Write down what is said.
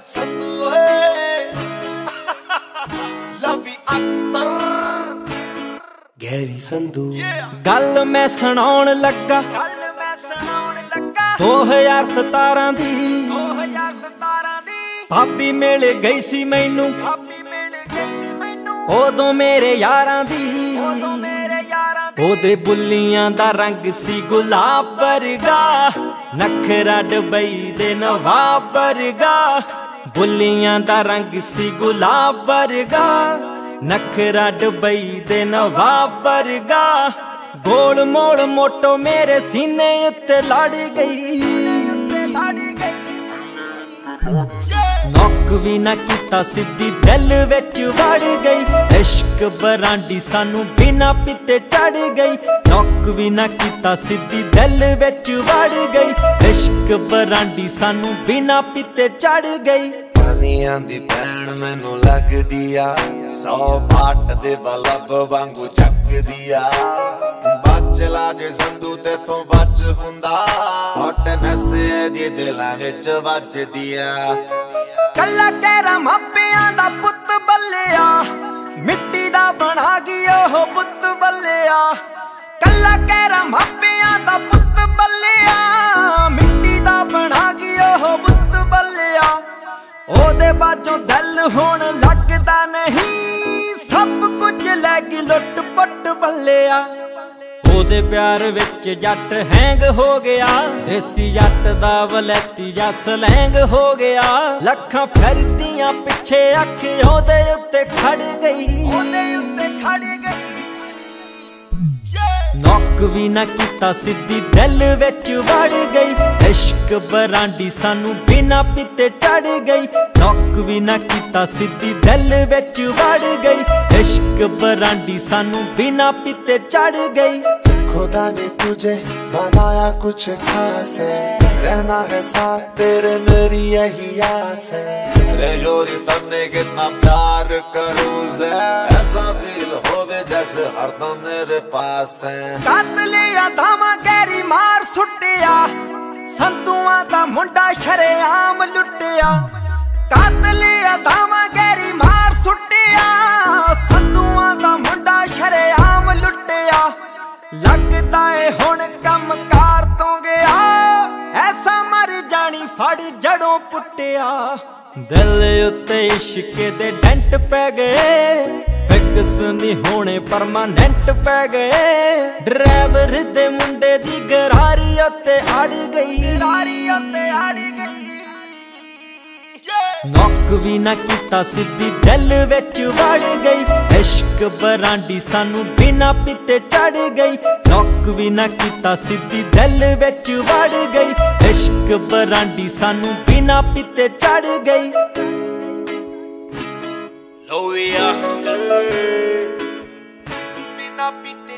संधू है लवी अख्तर गहरी संधू गल मैं सुनाउण लगा 2017 दी भाभी मिल गई सी मैनू उदों मेरे यारां दी ओदे बुल्लियां दा रंग सी गुलाब वर्गा नखरा डबई दे नवाब वर्गा बुल्लियां दा रंग सी गुलाब वर्गा नखरा डबई दे नवाब वर्गा गोल मोड़ मोटो मेरे सीने उत्ते लड़ गई नौक भी ना कीता सिद्धी दिल विच वड़ गई इश्क बरांडी सानू बिना पिते चढ़ गई नौक भी ना कीता सिद्धी दिल विच वड़ गई इश्क बरांडी सानू बिना पिते चढ़ गई पानियां दी भैन मैनू लगदी आ 100 फाट दे बलब वांगू चकदी आ बच ला जे संधू तेथों बच हुंदा हॉटनेस दी दिलां विच वजदी आ कल्ला कहरा मापियां दा पुत बल्लिया मिट्टी दा बना गया हो पुत बल्लिया कल्ला कहरा मापियां दा पुत बल्लिया मिट्टी दा बना गया हो पुत बल्लिया ओदे बाजों दिल हुण लगदा नहीं सब कुछ लैगी लुट पट बल्लिया ओदे प्यार विच जट हैंग हो गया देसी जट दा वलैती जा सलैंग हो गया लखां फिरदियां पिछे अख ओदे उत्ते खड़ गई नौक भी ना कीता सिद्धी दिल विच वड़ गई इश्क बरांडी सानू बिना पिते चढ़ गई नौक भी ना कीता सिद्धी दिल विच वड़ गई इश्क बरांडी सानू बिना पिते चढ़ गई खुदा ने तुझे बनाया कुछ खास है रहना है साथ तेरे मेरी यही आस है रे जोरी तन्ने कितना प्यार करूं से ऐसा फील होवे जैसे हरदम मेरे पास है कातलिया धामा गहरी मार सुटिया संधुआ दा मुंडा शरेआम लुटिया कातलिया धामा गहरी मार सुटिया संधुआ दा मुंडा शरेआम लुटिया लगदा है हुण कम कार तो गया ऐसा मर जानी फाड़ी जड़ों पुटिया दिल उत्ते इश्क दे डेंट पै गए फिक्स नहीं होने परमानेंट पै गए ड्राइवर दे मुंडे दी गरारी उत्ते अड़ गई नौक भी ना कीता सिद्धी दिल विच वड़ गई इश्क बरांडी सानू बिना पिते चढ़ गई नौक भी ना कीता सिद्धी दिल विच वड़ गई इश्क बरांडी सानू बिना पिते चढ़ गई लवी अख्तर बिना पिते